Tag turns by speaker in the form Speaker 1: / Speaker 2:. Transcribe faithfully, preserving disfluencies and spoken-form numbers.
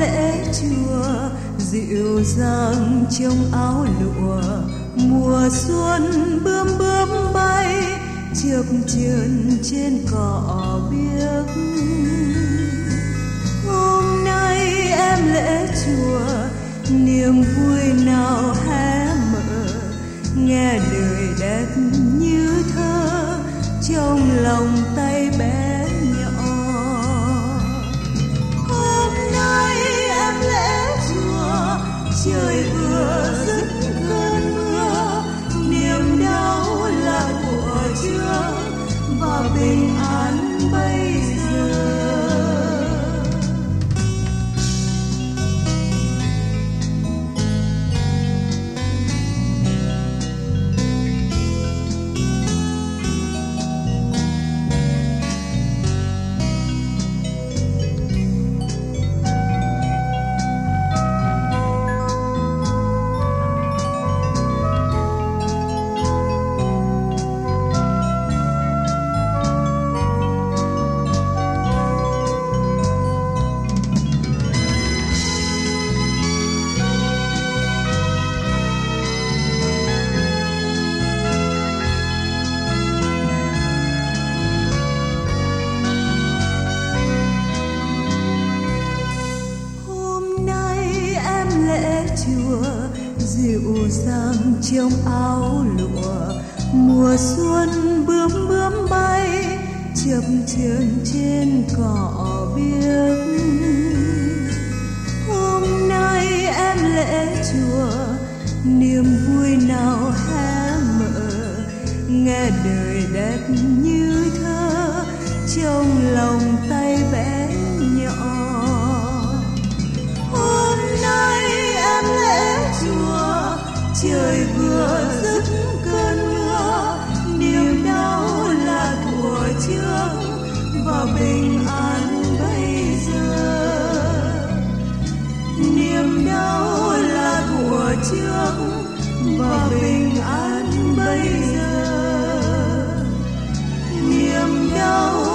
Speaker 1: lễ chùa dịu dàng trong áo lụa, mùa xuân bướm bướm bay chập chờn trên cỏ biếc. Hôm nay em lễ chùa, niềm vui nào hé mở, nghe lời đẹp như thơ trong lòng tay bé nhỏ. Hôm nay em lễ chùa, trời vừa dứt cơn mưa, niềm đau là của trước và bình an bây giờ. Dịu dàng trong áo lụa, mùa xuân bướm bướm bay chập chờn trên cỏ biếc. Hôm nay em lễ chùa, niềm vui nào hé mở, nghe đời đẹp như thơ trong lòng tay bé nhỏ. Hôm nay em lễ chùa, trời vừa dứt cơn mưa, niềm đau là của trước và bình an bây giờ. Niềm đau là của trước và bình an bây giờ. Niềm đau